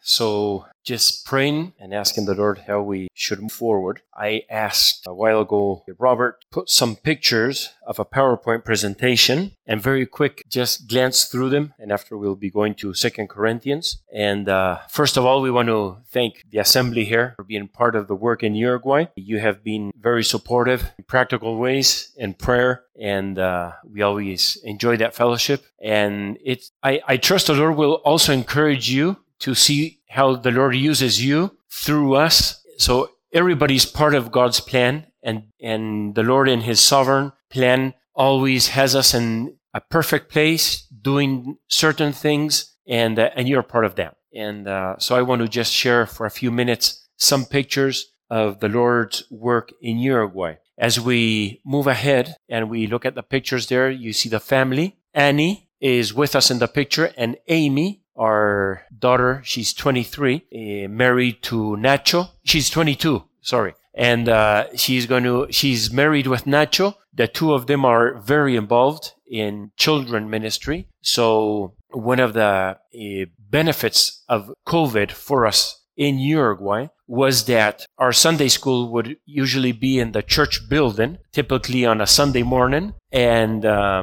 So just praying and asking the Lord how we should move forward. I asked a while ago Robert put some pictures of a PowerPoint presentation and very quick just glance through them, and after we'll be going to 2 Corinthians. And first of all, we want to thank the assembly here for being part of the work in Uruguay. You have been very supportive in practical ways in prayer, and we always enjoy that fellowship. And I trust the Lord will also encourage you to see how the Lord uses you through us. So everybody's part of God's plan, and the Lord in His sovereign plan always has us in a perfect place doing certain things, and you're part of that. And so I want to just share for a few minutes some pictures of the Lord's work in Uruguay. As we move ahead and we look at the pictures there, you see the family. Annie is with us in the picture, and Amy, our daughter, she's 23, married to Nacho. She's 22, sorry. And she's married with Nacho. The two of them are very involved in children ministry. So one of the benefits of COVID for us in Uruguay was that our Sunday school would usually be in the church building, typically on a Sunday morning. And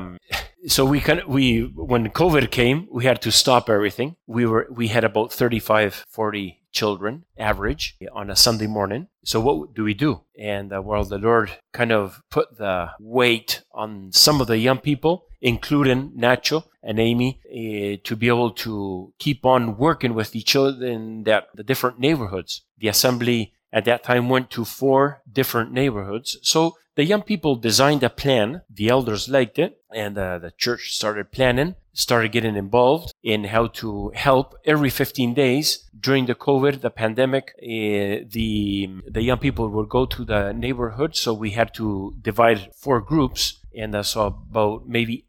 so when COVID came, we had to stop everything. We had about 35, 40 children average on a Sunday morning. So what do we do? And the Lord kind of put the weight on some of the young people, including Nacho and Amy, to be able to keep on working with each other in the different neighborhoods. The assembly at that time went to 4 different neighborhoods. So the young people designed a plan. The elders liked it, and the church started getting involved in how to help. Every 15 days during the COVID, the pandemic, the young people would go to the neighborhood. So we had to divide 4 groups, and so about maybe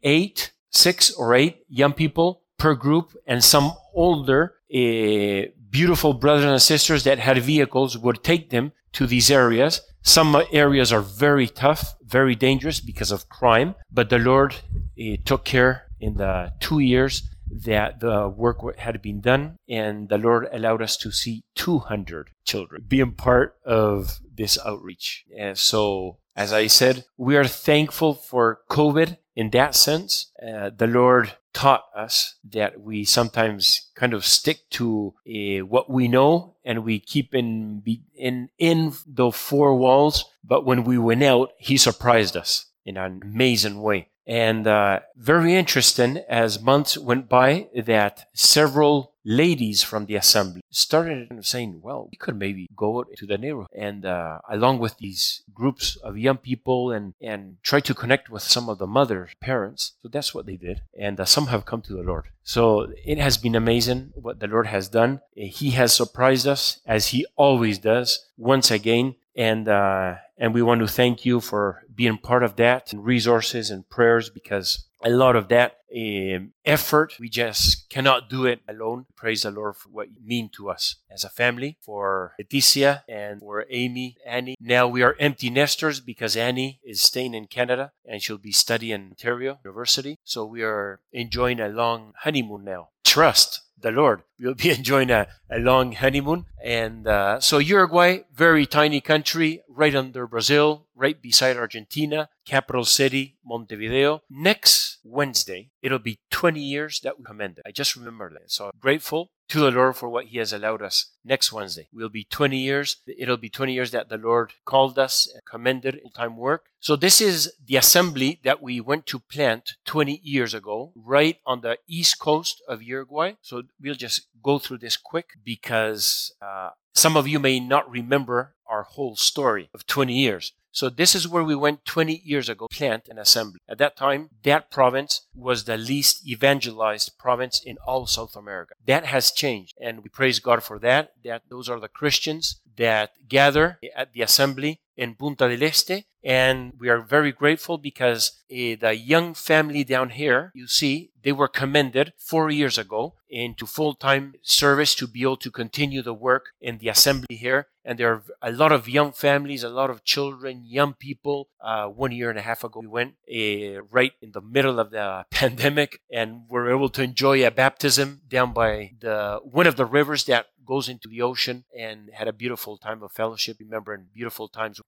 6 or 8 young people per group, and some older, beautiful brothers and sisters that had vehicles would take them to these areas. Some areas are very tough, very dangerous because of crime, but the Lord took care in the 2 years that the work had been done, and the Lord allowed us to see 200 children being part of this outreach. And so, as I said, we are thankful for COVID in that sense. The Lord taught us that we sometimes kind of stick to what we know, and we keep in the 4 walls. But when we went out, He surprised us in an amazing way. And very interesting, as months went by, that several ladies from the assembly started saying, well, we could maybe go to the neighborhood and along with these groups of young people and try to connect with some of the mothers, parents. So that's what they did. And some have come to the Lord. So it has been amazing what the Lord has done. He has surprised us, as He always does, once again. And we want to thank you for being part of that, and resources and prayers, because a lot of that effort, we just cannot do it alone. Praise the Lord for what you mean to us as a family, for Leticia and for Amy, Annie. Now we are empty nesters because Annie is staying in Canada and she'll be studying in Ontario University. So we are enjoying a long honeymoon now. Trust the Lord. We'll be enjoying a long honeymoon. And so Uruguay, very tiny country, right under Brazil, right beside Argentina, capital city, Montevideo. Next Wednesday, it'll be 20 years that we commended. I just remember that. So I'm grateful to the Lord for what He has allowed us. Next Wednesday, it'll be 20 years that the Lord called us and commended full-time work. So this is the assembly that we went to plant 20 years ago, right on the east coast of Uruguay. So we'll just go through this quick because some of you may not remember our whole story of 20 years. So this is where we went 20 years ago, plant an assembly. At that time, that province was the least evangelized province in all South America. That has changed, and we praise God for that those are the Christians that gather at the assembly in Punta del Este. And we are very grateful because the young family down here, you see, they were commended 4 years ago into full-time service to be able to continue the work in the assembly here. And there are a lot of young families, a lot of children, young people. 1 year and a half ago, we went right in the middle of the pandemic and were able to enjoy a baptism down by one of the rivers that goes into the ocean and had a beautiful time of fellowship, remembering beautiful times.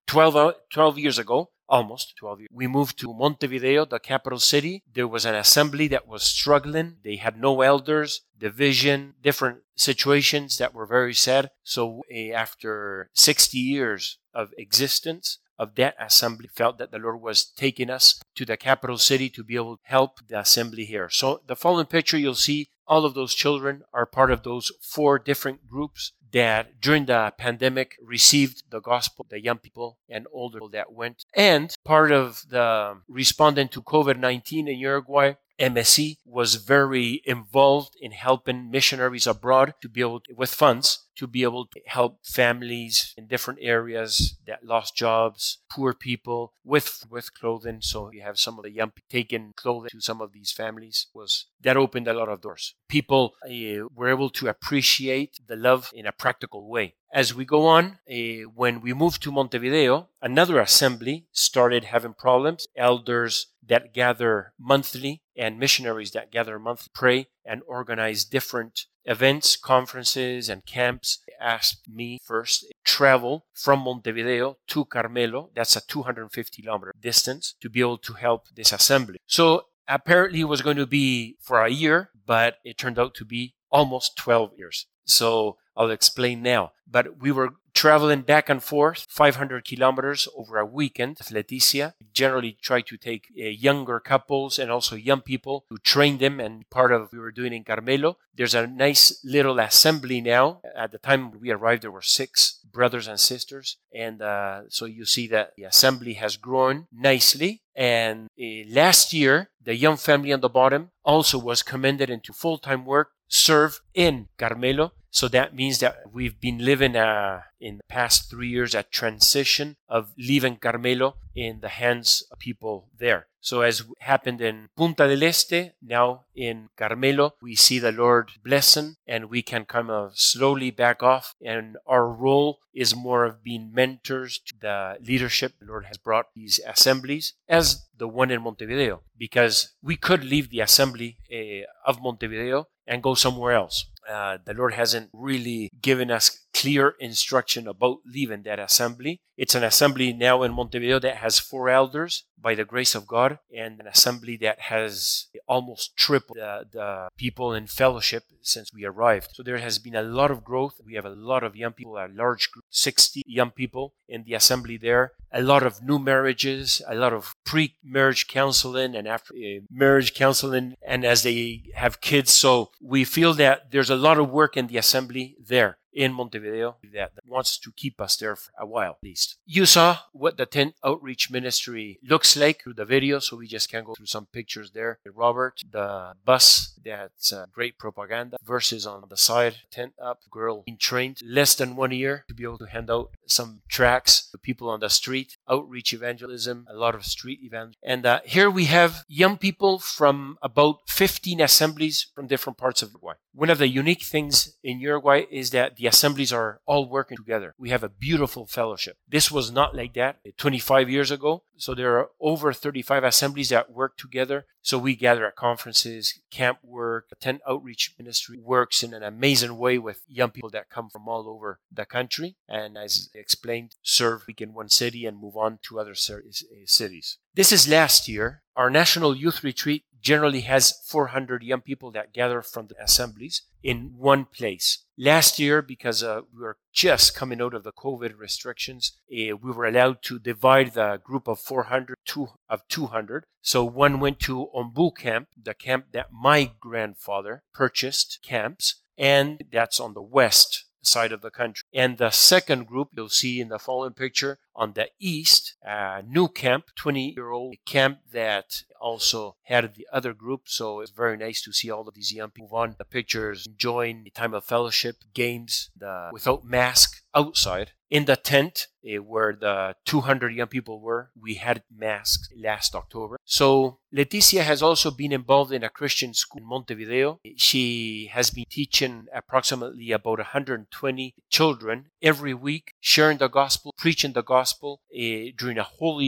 12 years ago, almost 12 years, we moved to Montevideo, the capital city. There was an assembly that was struggling. They had no elders, division, different situations that were very sad. So after 60 years of existence, of that assembly, felt that the Lord was taking us to the capital city to be able to help the assembly here. So the following picture, you'll see all of those children are part of those 4 different groups that during the pandemic received the gospel, the young people and older people that went. And part of the responding to COVID-19 in Uruguay, MSC was very involved in helping missionaries abroad to be able to, with funds, to be able to help families in different areas that lost jobs, poor people with clothing. So you have some of the young people taking clothing to some of these families. That opened a lot of doors. People were able to appreciate the love in a practical way. As we go on, when we moved to Montevideo, another assembly started having problems. Elders that gather monthly and missionaries that gather monthly pray and organize different events, conferences, and camps. They asked me first to travel from Montevideo to Carmelo. That's a 250-kilometer distance to be able to help this assembly. So apparently it was going to be for a year, but it turned out to be almost 12 years. So I'll explain now. But we were traveling back and forth 500 kilometers over a weekend with Leticia. We generally try to take younger couples and also young people to train them, and part of what we were doing in Carmelo. There's a nice little assembly now. At the time we arrived, there were 6 brothers and sisters, and so you see that the assembly has grown nicely. And last year, the young family on the bottom also was commended into full-time work, serve in Carmelo. So that means that we've been living in the past 3 years a transition of leaving Carmelo in the hands of people there. So as happened in Punta del Este, now in Carmelo, we see the Lord blessing and we can kind of slowly back off. And our role is more of being mentors to the leadership the Lord has brought these assemblies as the one in Montevideo, because we could leave the assembly of Montevideo and go somewhere else. The Lord hasn't really given us clear instruction about leaving that assembly. It's an assembly now in Montevideo that has 4 elders by the grace of God, and an assembly that has almost tripled the people in fellowship since we arrived. So there has been a lot of growth. We have a lot of young people, a large group, 60 young people in the assembly there. A lot of new marriages, a lot of pre-marriage counseling and after marriage counseling, and as they have kids. So we feel that there's a lot of work in the assembly there in Montevideo that wants to keep us there for a while at least. You saw what the tent outreach ministry looks like through the video, so we just can go through some pictures there. Robert, the bus, that's great propaganda. Verses on the side, tent up, girl being trained less than 1 year to be able to hand out some tracts to people on the street, outreach evangelism, a lot of street evangelism. And here we have young people from about 15 assemblies from different parts of Uruguay. One of the unique things in Uruguay is that the assemblies are all working together. We have a beautiful fellowship. This was not like that 25 years ago. So there are over 35 assemblies that work together. So we gather at conferences, camp work, tent outreach ministry works in an amazing way with young people that come from all over the country. And as I explained, serve in one city and move on to other cities. This is last year. Our national youth retreat generally has 400 young people that gather from the assemblies in one place. Last year, because we were just coming out of the COVID restrictions, we were allowed to divide the group of 400 of 200. So one went to Ombu camp, the camp that my grandfather purchased camps, and that's on the west side of the country. And the second group you'll see in the following picture on the east, new camp, 20-year-old camp that also had the other group. So it's very nice to see all of these young people move on the pictures, enjoying the time of fellowship, games, without mask outside. In the tent where the 200 young people were, we had masks last October. So Leticia has also been involved in a Christian school in Montevideo. She has been teaching approximately about 120 children every week, sharing the gospel, preaching the gospel during a whole year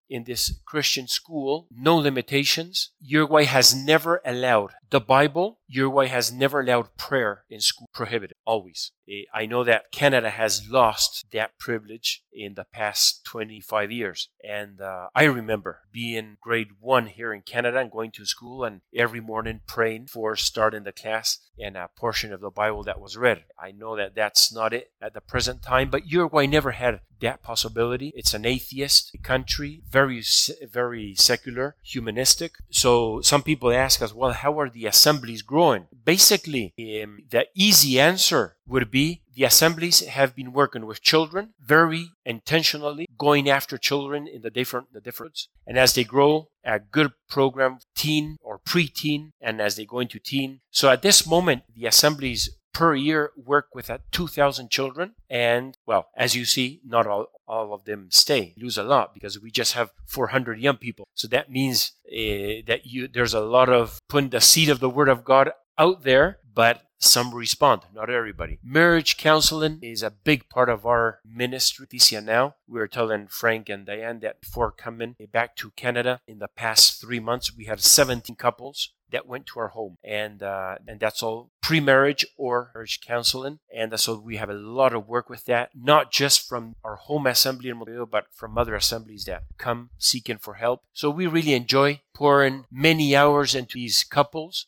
in this Christian school, no limitations. Uruguay has never allowed the Bible. Uruguay has never allowed prayer in school, prohibited, always. I know that Canada has lost that privilege in the past 25 years. And I remember being grade 1 here in Canada and going to school and every morning praying for starting the class and a portion of the Bible that was read. I know that that's not it at the present time, but Uruguay never had that possibility. It's an atheist country, very secular, humanistic. So some people ask us, well, how are the assemblies growing? Basically, the easy answer would be the assemblies have been working with children very intentionally, going after children in the different. And as they grow, a good program, teen or pre-teen, and as they go into teen. So at this moment, the assemblies per year work with 2,000 children. And, well, as you see, not all of them stay. We lose a lot because we just have 400 young people. So that means that there's a lot of putting the seed of the Word of God out there, but some respond, not everybody. Marriage counseling is a big part of our ministry. Now, we were telling Frank and Diane that before coming back to Canada in the past 3 months, we had 17 couples that went to our home. And that's all pre-marriage or marriage counseling. And so we have a lot of work with that, not just from our home assembly in Mobile, but from other assemblies that come seeking for help. So we really enjoy pouring many hours into these couples.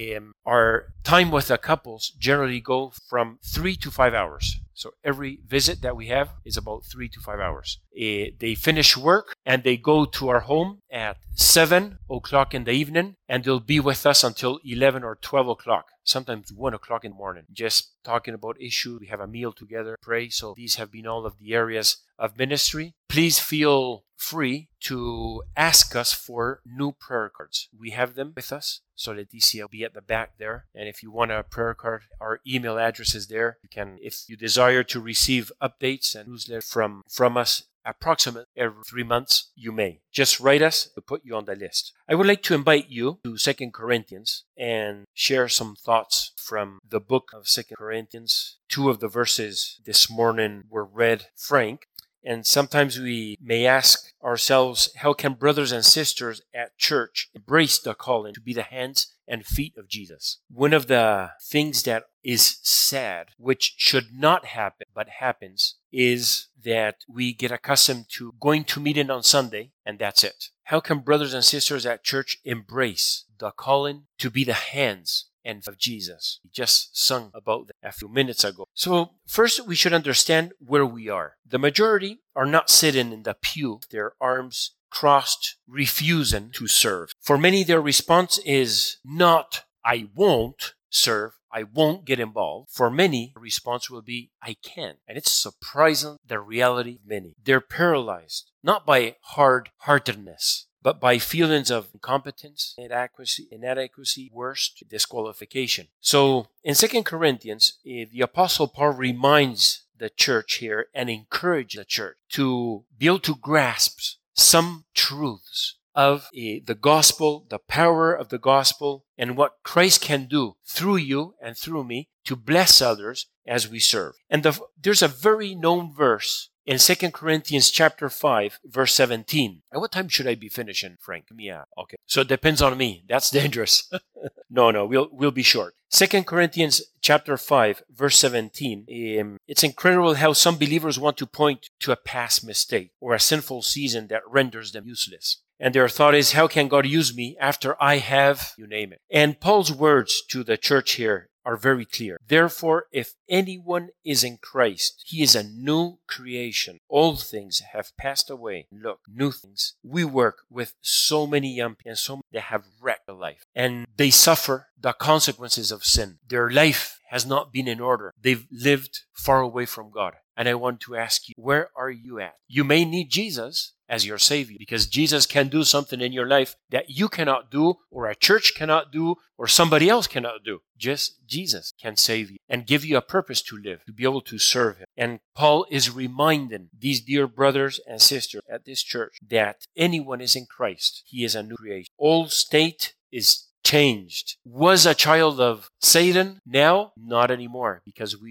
Our time with the couples generally go from 3 to 5 hours. So every visit that we have is about 3 to 5 hours. They finish work and they go to our home at 7 o'clock in the evening, and they'll be with us until 11 or 12 o'clock, sometimes 1 o'clock in the morning, just talking about issues. We have a meal together, pray. So these have been all of the areas of ministry. Please feel free to ask us for new prayer cards. We have them with us. So Leticia will be at the back there. And if you want a prayer card, our email address is there. You can, if you desire to receive updates and newsletter from us approximately every 3 months, you may. Just write us, we'll put you on the list. I would like to invite you to 2 Corinthians and share some thoughts from the book of 2 Corinthians. 2 of the verses this morning were read, Frank. And sometimes we may ask ourselves, how can brothers and sisters at church embrace the calling to be the hands and feet of Jesus? One of the things that is sad, which should not happen, but happens, is that we get accustomed to going to meeting on Sunday, and that's it. How can brothers and sisters at church embrace the calling to be the hands and of Jesus? We just sung about that a few minutes ago. So first, we should understand where we are. The majority are not sitting in the pew, their arms crossed, refusing to serve. For many, their response is not, I won't serve, I won't get involved. For many, the response will be, I can. And it's surprising the reality of many. They're paralyzed, not by hard-heartedness, but by feelings of incompetence, inadequacy, worst, disqualification. So in 2 Corinthians, the Apostle Paul reminds the church here and encourages the church to be able to grasp some truths of the gospel, the power of the gospel, and what Christ can do through you and through me to bless others as we serve. And there's a very known verse in 2 Corinthians chapter 5, verse 17. At what time should I be finishing, Frank? Yeah, okay. So it depends on me. That's dangerous. No, we'll be short. 2 Corinthians chapter 5, verse 17. It's incredible how some believers want to point to a past mistake or a sinful season that renders them useless. And their thought is, how can God use me after I have, you name it? And Paul's words to the church here are very clear. Therefore, if anyone is in Christ, he is a new creation. Old things have passed away. Look, new things. We work with so many young people and so many that have wrecked their life. And they suffer the consequences of sin. Their life has not been in order. They've lived far away from God. And I want to ask you, where are you at? You may need Jesus as your Savior, because Jesus can do something in your life that you cannot do, or a church cannot do, or somebody else cannot do. Just Jesus can save you and give you a purpose to live, to be able to serve Him. And Paul is reminding these dear brothers and sisters at this church that anyone is in Christ, he is a new creation. Old state is changed. Was a child of Satan? Now, not anymore, because we are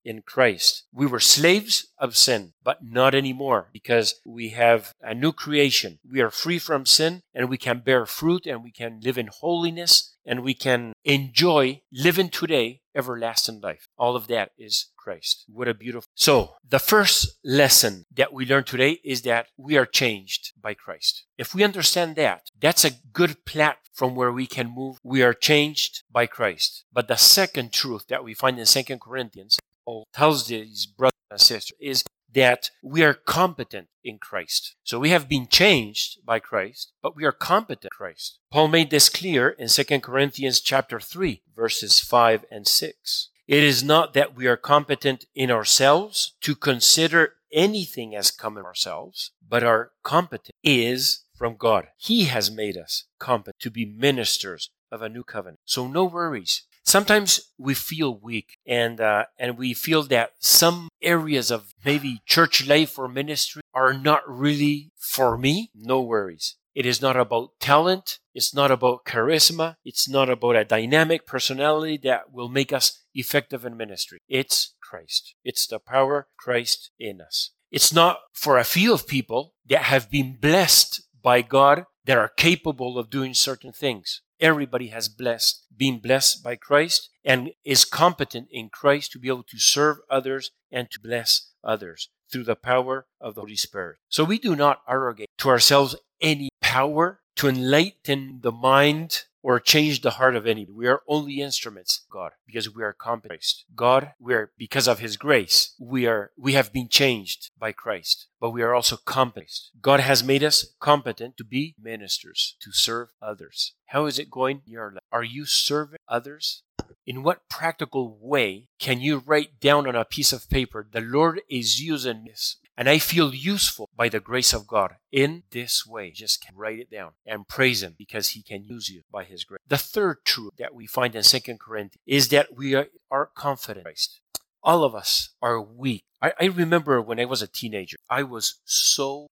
in Christ. We were slaves of sin, but not anymore because we have a new creation. We are free from sin and we can bear fruit and we can live in holiness and we can enjoy living today everlasting life. All of that is Christ. What a beautiful. So the first lesson that we learn today is that we are changed by Christ. If we understand that, that's a good platform from where we can move. We are changed by Christ. But the second truth that we find in 2 Corinthians, Paul tells these brothers and sisters, is that we are competent in Christ. So we have been changed by Christ, but we are competent in Christ. Paul made this clear in 2 Corinthians chapter 3, verses 5 and 6. It is not that we are competent in ourselves to consider anything as coming ourselves, but our competence is from God. He has made us competent to be ministers of a new covenant. So no worries. Sometimes we feel weak and we feel that some areas of maybe church life or ministry are not really for me. No worries. It is not about talent. It's not about charisma. It's not about a dynamic personality that will make us effective in ministry. It's Christ. It's the power of Christ in us. It's not for a few of people that have been blessed by God that are capable of doing certain things. Everybody has been blessed by Christ and is competent in Christ to be able to serve others and to bless others through the power of the Holy Spirit. So we do not arrogate to ourselves any power to enlighten the mind or change the heart of anybody. We are only instruments of God because we are competent. God, because of His grace, we have been changed by Christ, but we are also competent. God has made us competent to be ministers, to serve others. How is it going in your life? Are you serving others? In what practical way can you write down on a piece of paper, the Lord is using this, and I feel useful by the grace of God in this way? Just can write it down and praise Him because He can use you by His grace. The third truth that we find in 2 Corinthians is that we are confident in Christ. All of us are weak. I remember when I was a teenager, I was so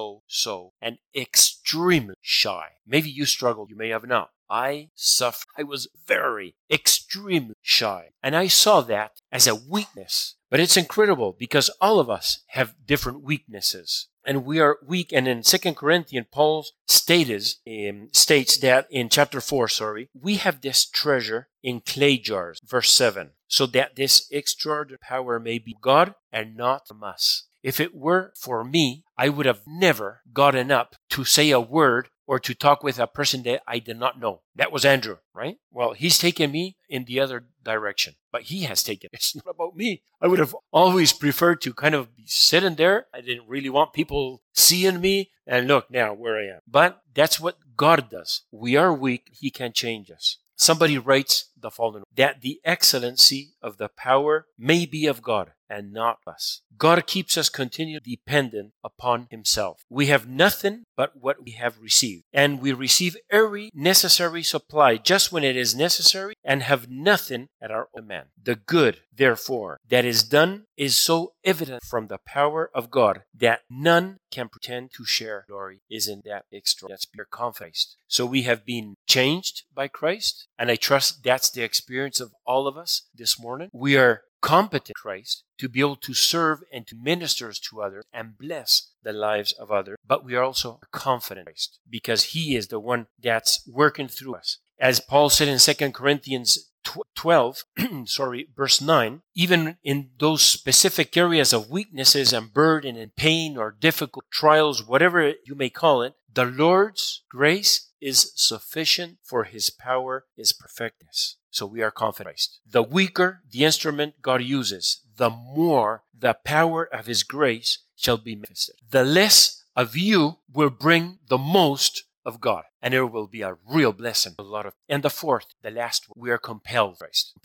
and extremely shy. Maybe you struggled, you may have not. I suffered. I was very, extremely shy. And I saw that as a weakness. But it's incredible because all of us have different weaknesses. And we are weak. And in 2 Corinthians, Paul states that in chapter 4, we have this treasure in clay jars, verse 7, so that this extraordinary power may be God and not from us. If it were for me, I would have never gotten up to say a word or to talk with a person that I did not know. That was Andrew, right? Well, he's taken me in the other direction, but he has taken it. It's not about me. I would have always preferred to kind of be sitting there. I didn't really want people seeing me. And look now where I am. But that's what God does. We are weak. He can change us. Somebody writes the following, that the excellency of the power may be of God and not us. God keeps us continually dependent upon Himself. We have nothing but what we have received, and we receive every necessary supply just when it is necessary and have nothing at our own command. The good, therefore, that is done is so evident from the power of God that none can pretend to share glory. Isn't that extra? That's pure confidence. So we have been changed by Christ, and I trust that's the experience of all of us this morning. We are competent in Christ to be able to serve and to minister to others and bless the lives of others, but we are also confident in Christ because He is the one that's working through us. As Paul said in 2 Corinthians 12, verse 9, even in those specific areas of weaknesses and burden and pain or difficult trials, whatever you may call it, the Lord's grace is sufficient, for His power is perfectness. So we are confident. The weaker the instrument God uses, the more the power of His grace shall be manifested. The less of you will bring the most of God, and there will be a real blessing. And the fourth, the last one, we are compelled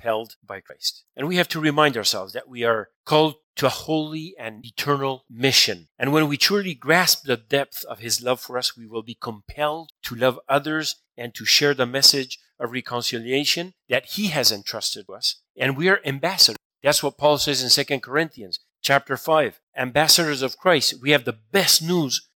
by Christ. And we have to remind ourselves that we are called to a holy and eternal mission. And when we truly grasp the depth of His love for us, we will be compelled to love others and to share the message of reconciliation that He has entrusted to us. And we are ambassadors. That's what Paul says in 2 Corinthians chapter 5. Ambassadors of Christ. We have the best news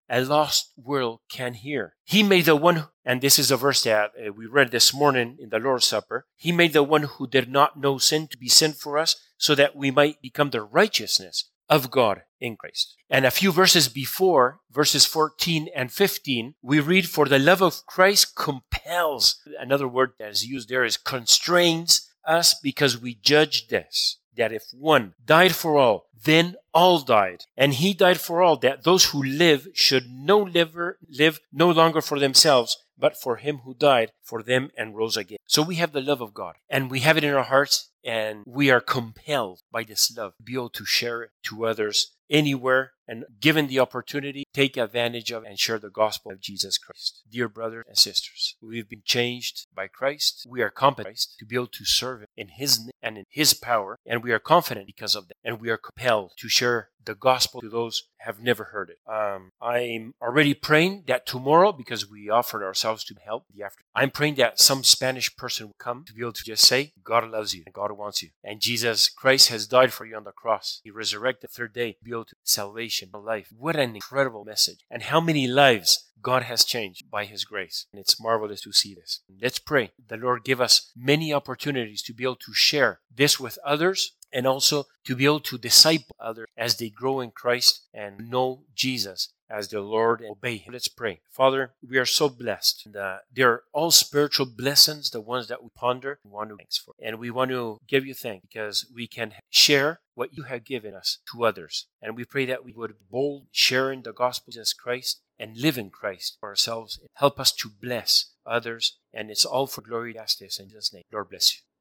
a lost world can hear. He made the one, and this is a verse that we read this morning in the Lord's Supper, He made the one who did not know sin to be sin for us, so that we might become the righteousness of God in Christ. And a few verses before, verses 14 and 15, we read, for the love of Christ compels. Another word that is used there is constrains us, because we judge this, that if one died for all, then all died. And He died for all, that those who live should live no longer for themselves, but for Him who died for them and rose again. So we have the love of God, and we have it in our hearts, and we are compelled by this love to be able to share it to others anywhere, and given the opportunity, take advantage of and share the gospel of Jesus Christ. Dear brothers and sisters, we've been changed by Christ. We are competent to be able to serve Him in His name and in His power, and we are confident because of that, and we are compelled to share the gospel to those who have never heard it. I'm already praying that tomorrow, because we offered ourselves to help the after, I'm praying that some Spanish person will come to be able to just say, God loves you and God wants you. And Jesus Christ has died for you on the cross. He resurrected the third day to be able to salvation, life. What an incredible message. And how many lives God has changed by His grace. And it's marvelous to see this. Let's pray. The Lord give us many opportunities to be able to share this with others, and also to be able to disciple others as they grow in Christ and know Jesus as their Lord and obey Him. Let's pray. Father, we are so blessed. They are all spiritual blessings, the ones that we ponder and want to thanks for. And we want to give you thanks because we can share what you have given us to others. And we pray that we would be bold sharing the gospel of Jesus Christ and live in Christ for ourselves. Help us to bless others. And it's all for glory. Ask this in Jesus' name. Lord bless you.